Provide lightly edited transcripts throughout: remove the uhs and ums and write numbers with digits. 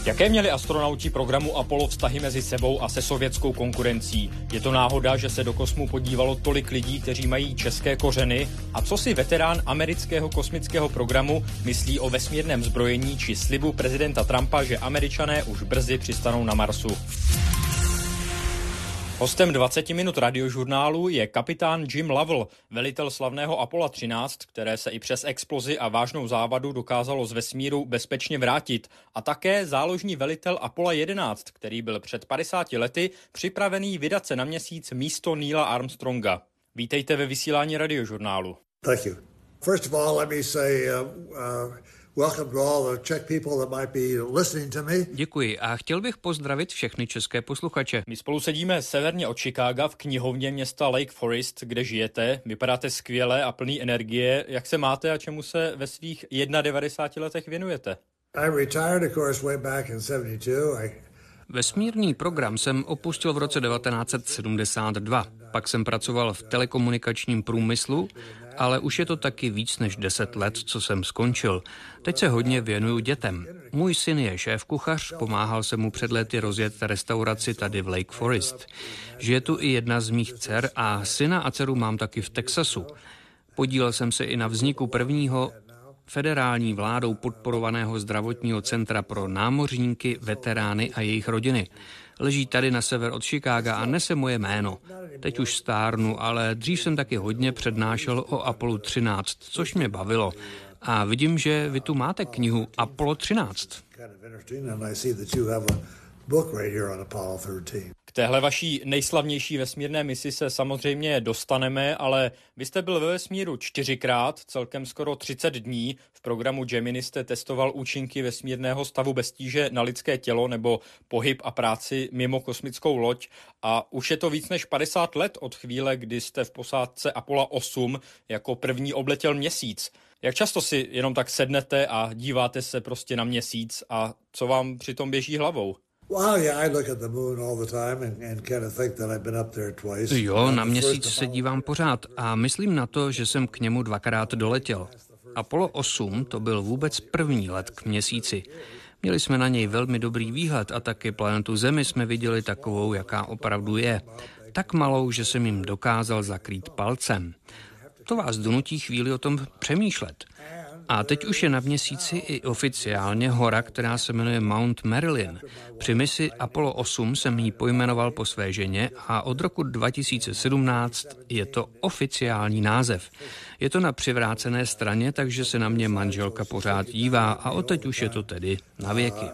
Jaké měli astronauti programu Apollo vztahy mezi sebou a se sovětskou konkurencí? Je to náhoda, že se do kosmu podívalo tolik lidí, kteří mají české kořeny? A co si veterán amerického kosmického programu myslí o vesmírném zbrojení či slibu prezidenta Trumpa, že Američané už brzy přistanou na Marsu? Hostem 20 minut radiožurnálu je kapitán Jim Lovell, velitel slavného Apollo 13, které se i přes explozi a vážnou závadu dokázalo z vesmíru bezpečně vrátit, a také záložní velitel Apollo 11, který byl před 50 lety připravený vydat se na Měsíc místo Neila Armstronga. Vítejte ve vysílání radiožurnálu. Thank you. First of all, let me say welcome to all the Czech people that might be listening to me. Děkuji a chtěl bych pozdravit všechny české posluchače. My spolu sedíme severně od Chicaga v knihovně města Lake Forest, kde žijete. Vypadáte skvěle a plný energie. Jak se máte a čemu se ve svých 91 letech věnujete? I retired, of course, way back in 72. Vesmírný program jsem opustil v roce 1972. Pak jsem pracoval v telekomunikačním průmyslu, ale už je to taky víc než 10 let, co jsem skončil. Teď se hodně věnuju dětem. Můj syn je šéfkuchař, pomáhal jsem mu před lety rozjet restauraci tady v Lake Forest. Žije tu i jedna z mých dcer a syna a dceru mám taky v Texasu. Podílel jsem se i na vzniku prvního federální vládou podporovaného zdravotního centra pro námořníky, veterány a jejich rodiny. Leží tady na sever od Chicaga a nese moje jméno. Teď už stárnu, ale dřív jsem taky hodně přednášel o Apollo 13, což mě bavilo. A vidím, že vy tu máte knihu Apollo 13. K téhle vaší nejslavnější vesmírné misi se samozřejmě dostaneme, ale vy jste byl ve vesmíru 4krát, celkem skoro 30 dní. V programu Gemini jste testoval účinky vesmírného stavu bez tíže na lidské tělo nebo pohyb a práci mimo kosmickou loď. A už je to víc než 50 let od chvíle, kdy jste v posádce Apollo 8 jako první obletěl Měsíc. Jak často si jenom tak sednete a díváte se prostě na Měsíc a co vám přitom běží hlavou? Jo, na Měsíc se dívám pořád a myslím na to, že jsem k němu 2krát doletěl. Apollo 8 to byl vůbec první let k Měsíci. Měli jsme na něj velmi dobrý výhled a taky planetu Zemi jsme viděli takovou, jaká opravdu je. Tak malou, že jsem jim dokázal zakrýt palcem. To vás donutí chvíli o tom přemýšlet. A teď už je na Měsíci i oficiálně hora, která se jmenuje Mount Marilyn. Při misi Apollo 8 jsem ji pojmenoval po své ženě a od roku 2017 je to oficiální název. Je to na přivrácené straně, takže se na mě manželka pořád dívá a odteď už je to tedy na věky.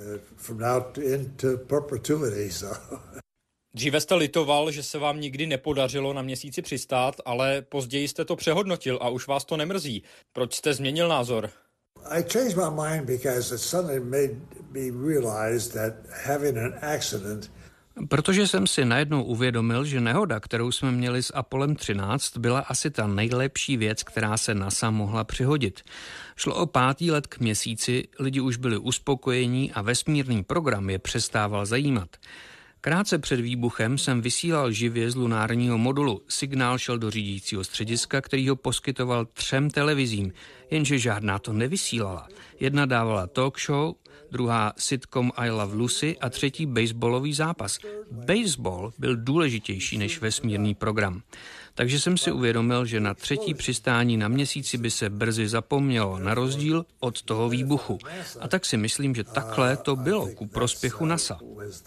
Dříve jste litoval, že se vám nikdy nepodařilo na Měsíci přistát, ale později jste to přehodnotil a už vás to nemrzí. Proč jste změnil názor? I changed my mind because it suddenly made me realize that having an accident. Protože jsem si najednou uvědomil, že nehoda, kterou jsme měli s Apollem 13, byla asi ta nejlepší věc, která se NASA mohla přihodit. Šlo o 5. let k Měsíci, lidi už byli uspokojení a vesmírný program je přestával zajímat. Krátce před výbuchem jsem vysílal živě z lunárního modulu. Signál šel do řídícího střediska, který ho poskytoval 3 televizím, jenže žádná to nevysílala. Jedna dávala talk show, druhá sitcom I Love Lucy a třetí baseballový zápas. Baseball byl důležitější než vesmírný program. Takže jsem si uvědomil, že na 3. přistání na Měsíci by se brzy zapomnělo, na rozdíl od toho výbuchu. A tak si myslím, že takhle to bylo ku prospěchu NASA.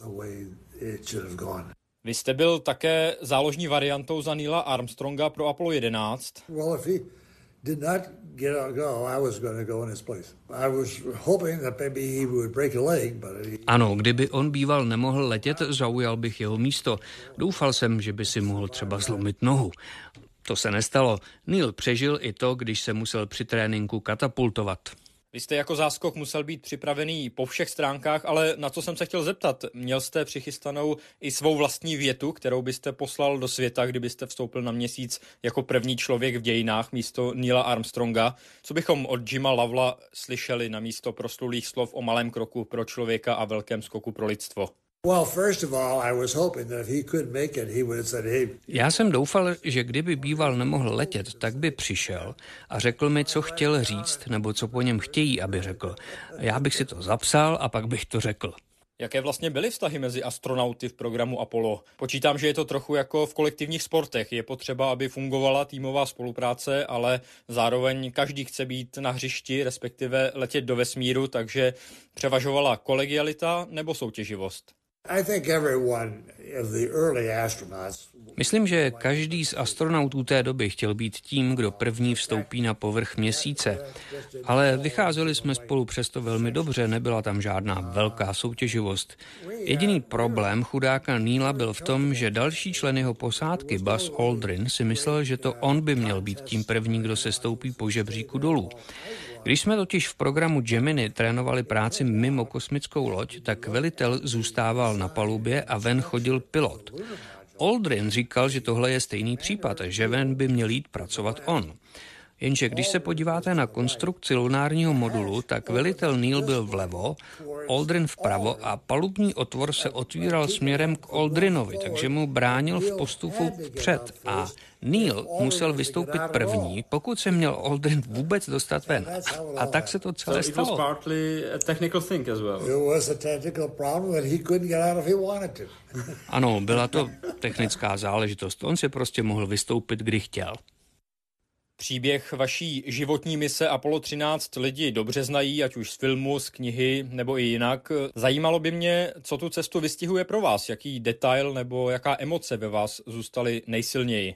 Vy jste byl také záložní variantou za Neila Armstronga pro Apollo 11. Ano, kdyby on býval nemohl letět, zaujal bych jeho místo. Doufal jsem, že by si mohl třeba zlomit nohu. To se nestalo. Neil přežil i to, když se musel při tréninku katapultovat. Vy jste jako záskok musel být připravený po všech stránkách, ale na co jsem se chtěl zeptat, měl jste přichystanou i svou vlastní větu, kterou byste poslal do světa, kdybyste vstoupil na Měsíc jako první člověk v dějinách místo Neila Armstronga? Co bychom od Jima Lovella slyšeli na místo proslulých slov o malém kroku pro člověka a velkém skoku pro lidstvo? Já jsem doufal, že kdyby býval nemohl letět, tak by přišel a řekl mi, co chtěl říct, nebo co po něm chtějí, aby řekl. Já bych si to zapsal a pak bych to řekl. Jaké vlastně byly vztahy mezi astronauty v programu Apollo? Počítám, že je to trochu jako v kolektivních sportech. Je potřeba, aby fungovala týmová spolupráce, ale zároveň každý chce být na hřišti, respektive letět do vesmíru, takže převažovala kolegialita nebo soutěživost? Myslím, že každý z astronautů té doby chtěl být tím, kdo první vstoupí na povrch Měsíce. Ale vycházeli jsme spolu přesto velmi dobře, nebyla tam žádná velká soutěživost. Jediný problém chudáka Neila byl v tom, že další člen jeho posádky, Buzz Aldrin, si myslel, že to on by měl být tím první, kdo se stoupí po žebříku dolů. Když jsme totiž v programu Gemini trénovali práci mimo kosmickou loď, tak velitel zůstával na palubě a ven chodil pilot. Aldrin říkal, že tohle je stejný případ, že ven by měl jít pracovat on. Jenže když se podíváte na konstrukci lunárního modulu, tak velitel Neil byl vlevo, Aldrin vpravo a palubní otvor se otvíral směrem k Aldrinovi, takže mu bránil v postupu vpřed a Neil musel vystoupit první, pokud se měl Aldrin vůbec dostat ven. A tak se to celé stalo. Ano, byla to technická záležitost. On se prostě mohl vystoupit, kdy chtěl. Příběh vaší životní mise Apollo 13 lidi dobře znají, ať už z filmu, z knihy nebo i jinak. Zajímalo by mě, co tu cestu vystihuje pro vás, jaký detail nebo jaká emoce ve vás zůstaly nejsilněji.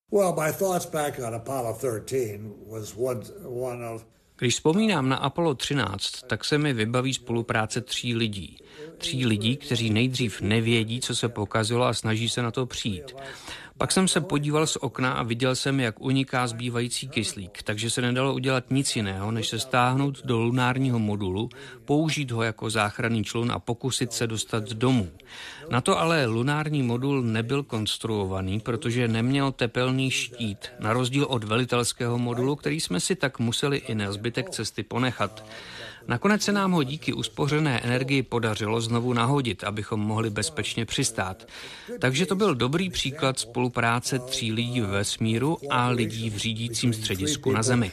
Když vzpomínám na Apollo 13, tak se mi vybaví spolupráce 3 lidí. 3 lidí, kteří nejdřív nevědí, co se pokazilo a snaží se na to přijít. Pak jsem se podíval z okna a viděl jsem, jak uniká zbývající kyslík, takže se nedalo udělat nic jiného, než se stáhnout do lunárního modulu, použít ho jako záchranný člun a pokusit se dostat domů. Na to ale lunární modul nebyl konstruovaný, protože neměl tepelný štít, na rozdíl od velitelského modulu, který jsme si tak museli i na zbytek cesty ponechat. Nakonec se nám ho díky uspořené energii podařilo znovu nahodit, abychom mohli bezpečně přistát. Takže to byl dobrý příklad spolupráce 3 lidí ve vesmíru a lidí v řídícím středisku na Zemi.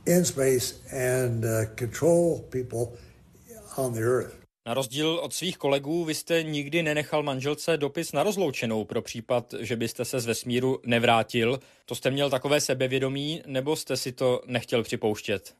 Na rozdíl od svých kolegů, vy jste nikdy nenechal manželce dopis na rozloučenou pro případ, že byste se z vesmíru nevrátil. To jste měl takové sebevědomí, nebo jste si to nechtěl připouštět?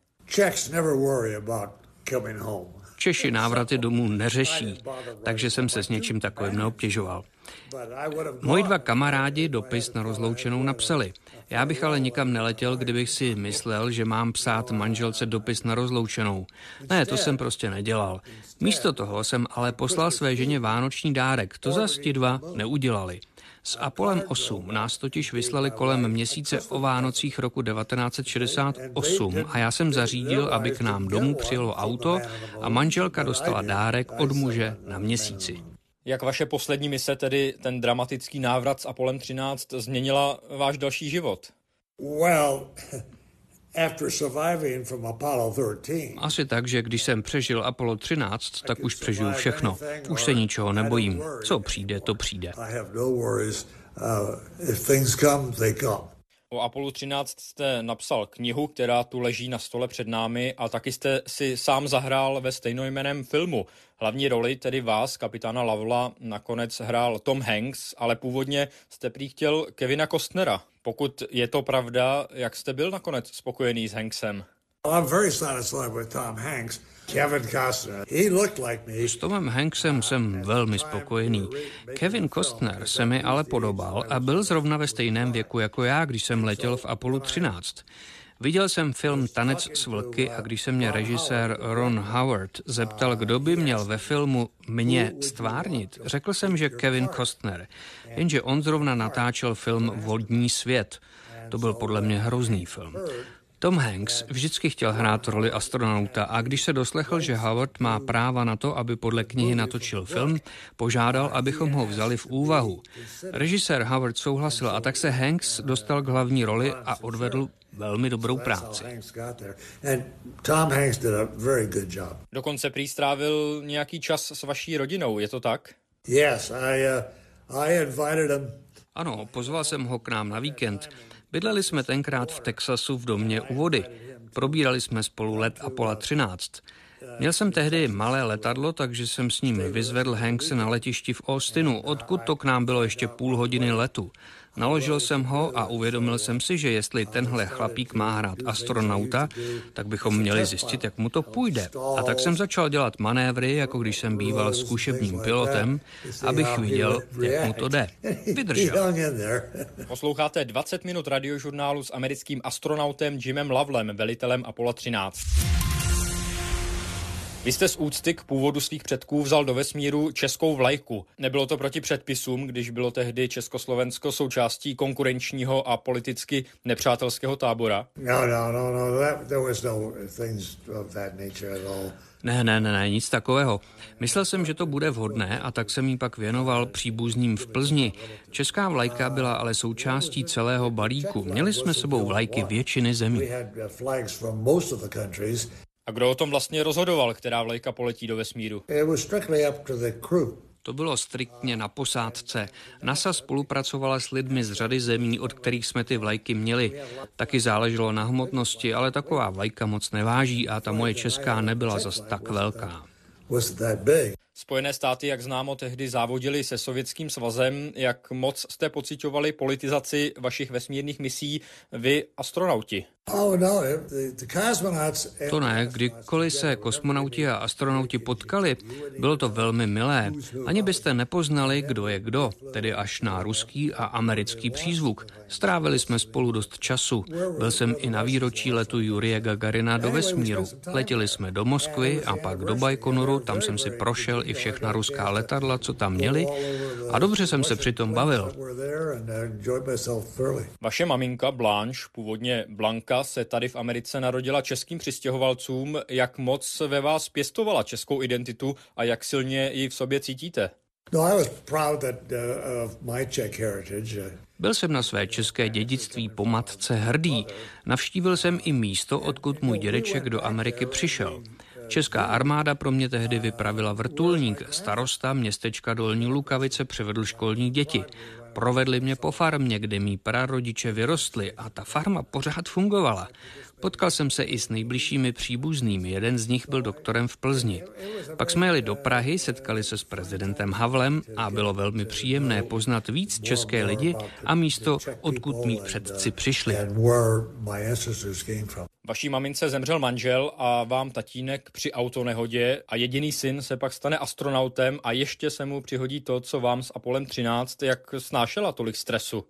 Češi návraty domů neřeší, takže jsem se s něčím takovým neobtěžoval. Moji 2 kamarádi dopis na rozloučenou napsali. Já bych ale nikam neletěl, kdybych si myslel, že mám psát manželce dopis na rozloučenou. Ne, to jsem prostě nedělal. Místo toho jsem ale poslal své ženě vánoční dárek. To zas ti 2 neudělali. S Apollem 8 nás totiž vyslali kolem měsíce o Vánocích roku 1968 a já jsem zařídil, aby k nám domů přijelo auto a manželka dostala dárek od muže na Měsíci. Jak vaše poslední mise, tedy ten dramatický návrat s Apollem 13, změnila váš další život? Asi tak, že když jsem přežil Apollo 13, tak už přežiju všechno. Už se ničeho nebojím. Co přijde, to přijde. O Apollo 13 jste napsal knihu, která tu leží na stole před námi, a taky jste si sám zahrál ve stejnojmenném filmu. Hlavní roli, tedy vás, kapitána Lovella, nakonec hrál Tom Hanks, ale původně jste prý chtěl Kevina Costnera. Pokud je to pravda, jak jste byl nakonec spokojený s Hanksem? S Tomem Hanksem jsem velmi spokojený. Kevin Costner se mi ale podobal a byl zrovna ve stejném věku jako já, když jsem letěl v Apollo 13. Viděl jsem film Tanec s vlky a když se mě režisér Ron Howard zeptal, kdo by měl ve filmu mě stvárnit, řekl jsem, že Kevin Costner, jenže on zrovna natáčel film Vodní svět. To byl podle mě hrozný film. Tom Hanks vždycky chtěl hrát roli astronauta a když se doslechl, že Howard má práva na to, aby podle knihy natočil film, požádal, abychom ho vzali v úvahu. Režisér Howard souhlasil a tak se Hanks dostal k hlavní roli a odvedl velmi dobrou práci. Dokonce prý strávil nějaký čas s vaší rodinou, je to tak? Yes, I invited him. Ano, pozval jsem ho k nám na víkend. Bydleli jsme tenkrát v Texasu v domě u vody. Probírali jsme spolu let Apollo 13. Měl jsem tehdy malé letadlo, takže jsem s ním vyzvedl Hankse na letišti v Austinu, odkud to k nám bylo ještě půl hodiny letu. Naložil jsem ho a uvědomil jsem si, že jestli tenhle chlapík má hrát astronauta, tak bychom měli zjistit, jak mu to půjde. A tak jsem začal dělat manévry, jako když jsem býval zkušebním pilotem, abych viděl, jak mu to jde. Vydržel. Posloucháte 20 minut radiožurnálu s americkým astronautem Jimem Lovellem, velitelem Apollo 13. Vy jste z úcty k původu svých předků vzal do vesmíru českou vlajku. Nebylo to proti předpisům, když bylo tehdy Československo součástí konkurenčního a politicky nepřátelského tábora? No. There was no things of that nature at all. Ne, nic takového. Myslel jsem, že to bude vhodné a tak jsem jí pak věnoval příbuzným v Plzni. Česká vlajka byla ale součástí celého balíku. Měli jsme sebou vlajky většiny zemí. A kdo o tom vlastně rozhodoval, která vlajka poletí do vesmíru? To bylo striktně na posádce. NASA spolupracovala s lidmi z řady zemí, od kterých jsme ty vlajky měli. Taky záleželo na hmotnosti, ale taková vlajka moc neváží a ta moje česká nebyla zas tak velká. Spojené státy, jak známo, tehdy závodili se Sovětským svazem. Jak moc jste pociťovali politizaci vašich vesmírných misí vy, astronauti? To ne, kdykoliv se kosmonauti a astronauti potkali, bylo to velmi milé. Ani byste nepoznali, kdo je kdo, tedy až na ruský a americký přízvuk. Strávili jsme spolu dost času. Byl jsem i na výročí letu Jurije Gagarina do vesmíru. Letěli jsme do Moskvy a pak do Bajkonuru, tam jsem si prošel i všechna ruská letadla, co tam měli, a dobře jsem se přitom bavil. Vaše maminka Blanche, původně Blanka, se tady v Americe narodila českým přistěhovalcům. Jak moc ve vás pěstovala českou identitu a jak silně ji v sobě cítíte? Byl jsem na své české dědictví po matce hrdý. Navštívil jsem i místo, odkud můj dědeček do Ameriky přišel. Česká armáda pro mě tehdy vypravila vrtulník. Starosta městečka Dolní Lukavice přivedl školní děti. Provedli mě po farmě, kde mý prarodiče vyrostli a ta farma pořád fungovala. Potkal jsem se i s nejbližšími příbuznými, jeden z nich byl doktorem v Plzni. Pak jsme jeli do Prahy, setkali se s prezidentem Havlem a bylo velmi příjemné poznat víc české lidi a místo, odkud mý předci přišli. Vaší mamince zemřel manžel a vám tatínek při autonehodě a jediný syn se pak stane astronautem a ještě se mu přihodí to, co vám s Apollem 13. Jak snášela tolik stresu?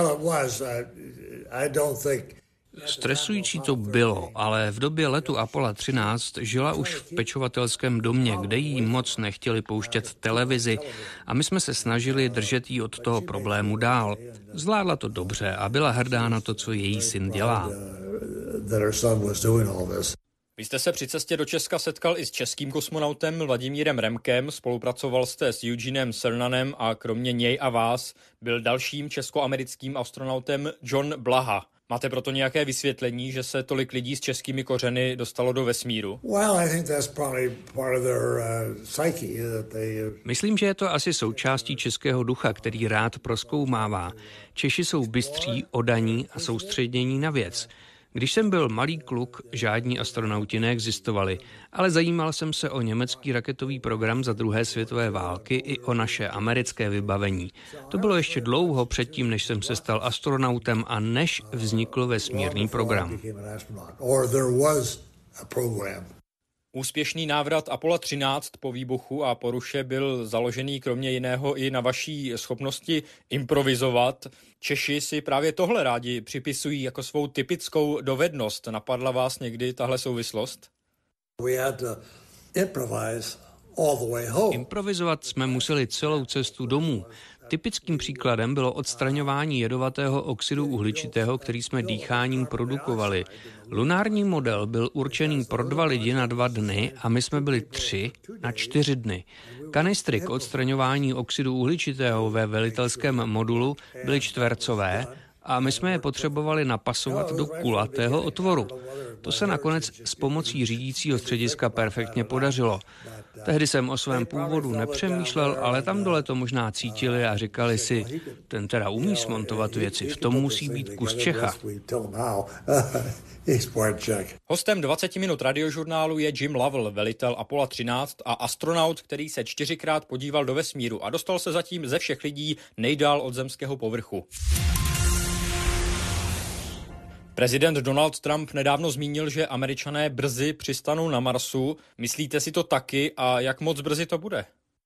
Stresující to bylo, ale v době letu Apollo 13 žila už v pečovatelském domě, kde jí moc nechtěli pouštět televizi a my jsme se snažili držet jí od toho problému dál. Zvládla to dobře a byla hrdá na to, co její syn dělá. Vy jste se při cestě do Česka setkal i s českým kosmonautem Vladimírem Remkem, spolupracoval jste s Eugenem Cernanem a kromě něj a vás byl dalším česko-americkým astronautem John Blaha. Máte proto nějaké vysvětlení, že se tolik lidí s českými kořeny dostalo do vesmíru? Myslím, že je to asi součástí českého ducha, který rád prozkoumává. Češi jsou bystří, oddaní a soustředění na věc. Když jsem byl malý kluk, žádní astronauti neexistovali, ale zajímal jsem se o německý raketový program za druhé světové války i o naše americké vybavení. To bylo ještě dlouho předtím, než jsem se stal astronautem a než vznikl vesmírný program. Úspěšný návrat Apollo 13 po výbuchu a poruše byl založený kromě jiného i na vaší schopnosti improvizovat. Češi si právě tohle rádi připisují jako svou typickou dovednost. Napadla vás někdy tahle souvislost? Improvizovat jsme museli celou cestu domů. Typickým příkladem bylo odstraňování jedovatého oxidu uhličitého, který jsme dýcháním produkovali. Lunární model byl určený pro 2 lidi na 2 dny a my jsme byli 3 na 4 dny. Kanistry k odstraňování oxidu uhličitého ve velitelském modulu byly čtvercové a my jsme je potřebovali napasovat do kulatého otvoru. To se nakonec s pomocí řídícího střediska perfektně podařilo. Tehdy jsem o svém původu nepřemýšlel, ale tam dole to možná cítili a říkali si, ten teda umí smontovat věci, v tom musí být kus Čecha. Hostem 20 minut radiožurnálu je Jim Lovell, velitel Apollo 13 a astronaut, který se 4krát podíval do vesmíru a dostal se zatím ze všech lidí nejdál od zemského povrchu. Prezident Donald Trump nedávno zmínil, že Američané brzy přistanou na Marsu. Myslíte si to taky a jak moc brzy to bude?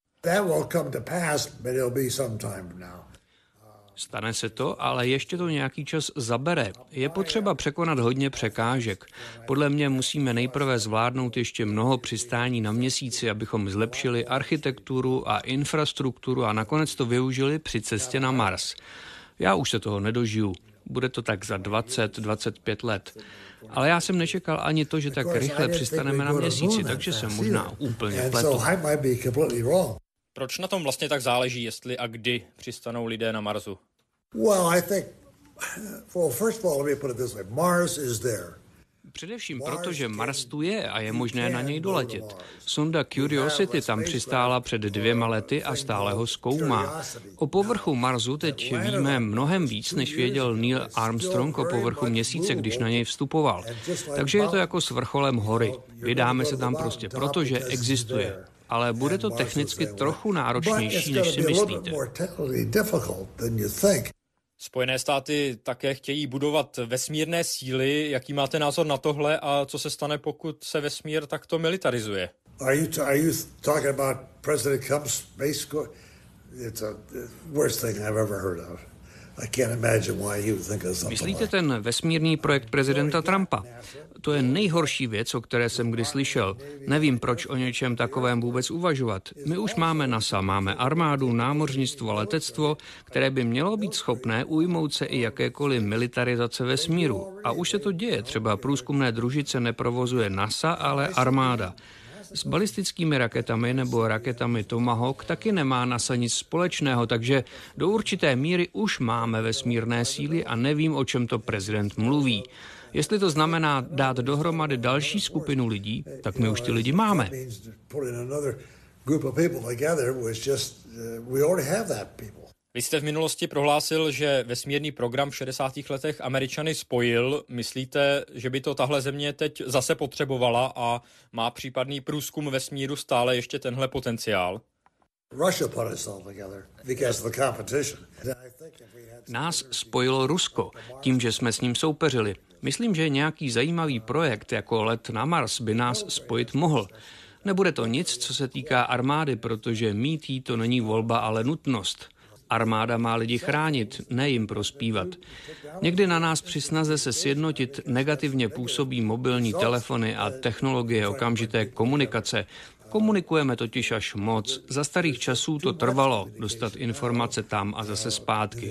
Stane se to, ale ještě to nějaký čas zabere. Je potřeba překonat hodně překážek. Podle mě musíme nejprve zvládnout ještě mnoho přistání na Měsíci, abychom zlepšili architekturu a infrastrukturu a nakonec to využili při cestě na Mars. Já už se toho nedožiju. Bude to tak za 20-25 let. Ale já jsem nečekal ani to, že tak rychle přistaneme na Měsíci, takže jsem možná úplně pletu. Proč na tom vlastně tak záleží, jestli a kdy přistanou lidé na Marsu? Především proto, že Mars tu je a je možné na něj doletět. Sonda Curiosity tam přistála před 2 lety a stále ho zkoumá. O povrchu Marsu teď víme mnohem víc, než věděl Neil Armstrong o povrchu Měsíce, když na něj vstupoval. Takže je to jako s vrcholem hory. Vydáme se tam prostě proto, že existuje. Ale bude to technicky trochu náročnější, než si myslíte. Spojené státy také chtějí budovat vesmírné síly. Jaký máte názor na tohle a co se stane, pokud se vesmír takto militarizuje? Are you talking about President Trump's space? It's the worst thing I've ever heard of. I can't imagine why he would think of something. Myslíte ten vesmírný projekt prezidenta Trumpa? To je nejhorší věc, o které jsem kdy slyšel. Nevím, proč o něčem takovém vůbec uvažovat. My už máme NASA, máme armádu, námořnictvo a letectvo, které by mělo být schopné ujmout se i jakékoliv militarizace vesmíru. A už se to děje, třeba průzkumné družice neprovozuje NASA, ale armáda. S balistickými raketami nebo raketami Tomahawk taky nemá NASA nic společného, takže do určité míry už máme vesmírné síly a nevím, o čem to prezident mluví. Jestli to znamená dát dohromady další skupinu lidí, tak my už ty lidi máme. Vy jste v minulosti prohlásil, že vesmírný program v 60. letech Američany spojil. Myslíte, že by to tahle země teď zase potřebovala a má případný průzkum vesmíru stále ještě tenhle potenciál? Nás spojilo Rusko, tím, že jsme s ním soupeřili. Myslím, že nějaký zajímavý projekt jako let na Mars by nás spojit mohl. Nebude to nic, co se týká armády, protože mít jí to není volba, ale nutnost. Armáda má lidi chránit, ne jim prospívat. Někdy na nás při snaze se sjednotit negativně působí mobilní telefony a technologie okamžité komunikace. Komunikujeme totiž až moc. Za starých časů to trvalo dostat informace tam a zase zpátky.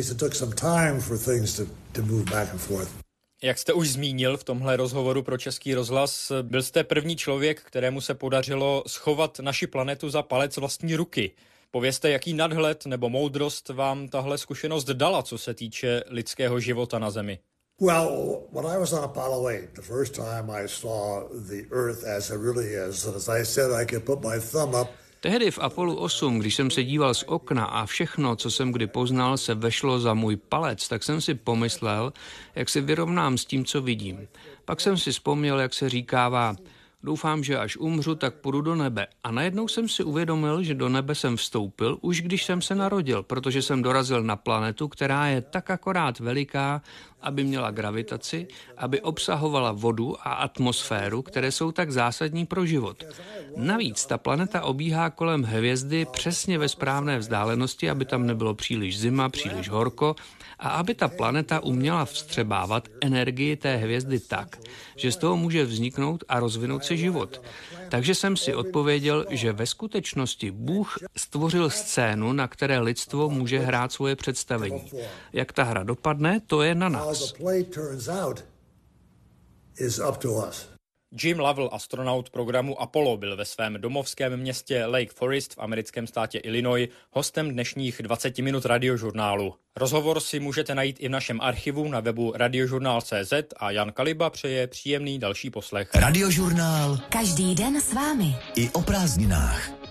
Jak jste už zmínil v tomhle rozhovoru pro Český rozhlas, byl jste první člověk, kterému se podařilo schovat naši planetu za palec vlastní ruky. Povězte, jaký nadhled nebo moudrost vám tahle zkušenost dala, co se týče lidského života na Zemi? Well, when I was on Apollo 8, the first time I saw the Earth as it really is, as I said, I could put my thumb up. Tehdy v Apollo 8, když jsem se díval z okna a všechno, co jsem kdy poznal, se vešlo za můj palec, tak jsem si pomyslel, jak si vyrovnám s tím, co vidím. Pak jsem si vzpomněl, jak se říkává, doufám, že až umřu, tak půjdu do nebe. A najednou jsem si uvědomil, že do nebe jsem vstoupil, už když jsem se narodil, protože jsem dorazil na planetu, která je tak akorát veliká, aby měla gravitaci, aby obsahovala vodu a atmosféru, které jsou tak zásadní pro život. Navíc ta planeta obíhá kolem hvězdy přesně ve správné vzdálenosti, aby tam nebylo příliš zima, příliš horko a aby ta planeta uměla vstřebávat energii té hvězdy tak, že z toho může vzniknout a rozvinout se život. Takže jsem si odpověděl, že ve skutečnosti Bůh stvořil scénu, na které lidstvo může hrát svoje představení. Jak ta hra dopadne, to je na nás. Jim Lovell, astronaut programu Apollo, byl ve svém domovském městě Lake Forest v americkém státě Illinois hostem dnešních 20 minut Radiožurnálu. Rozhovor si můžete najít i v našem archivu na webu radiožurnál.cz a Jan Kaliba přeje příjemný další poslech. Radiožurnál. Každý den s vámi. I o prázdninách.